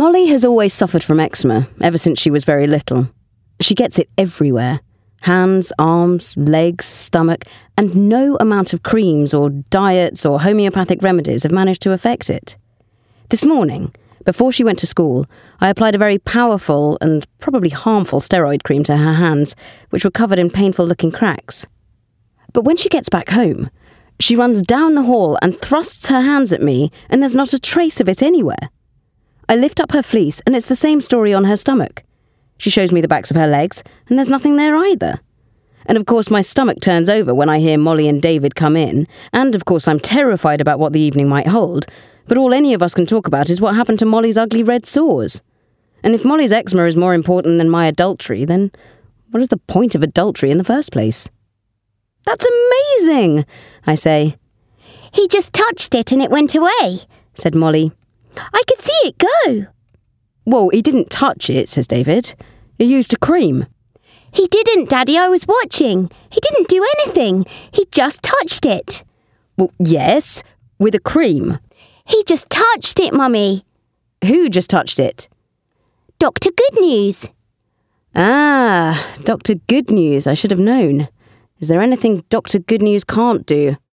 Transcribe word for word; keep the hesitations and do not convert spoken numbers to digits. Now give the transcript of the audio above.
Molly has always suffered from eczema, ever since she was very little. She gets it everywhere. Hands, arms, legs, stomach, and no amount of creams or diets or homeopathic remedies have managed to affect it. This morning, before she went to school, I applied a very powerful and probably harmful steroid cream to her hands, which were covered in painful-looking cracks. But when she gets back home, she runs down the hall and thrusts her hands at me, and there's not a trace of it anywhere. I lift up her fleece, and it's the same story on her stomach. She shows me the backs of her legs, and there's nothing there either. And of course my stomach turns over when I hear Molly and David come in, and of course I'm terrified about what the evening might hold, but all any of us can talk about is what happened to Molly's ugly red sores. And if Molly's eczema is more important than my adultery, then what is the point of adultery in the first place? That's amazing, I say. He just touched it and it went away, said Molly. I could see it go. Well, he didn't touch it, says David. He used a cream. He didn't, Daddy, I was watching. He didn't do anything. He just touched it. Well, yes, with a cream. He just touched it, Mummy. Who just touched it? Doctor Goodnews. Ah, Doctor Goodnews, I should have known. Is there anything Doctor Goodnews can't do?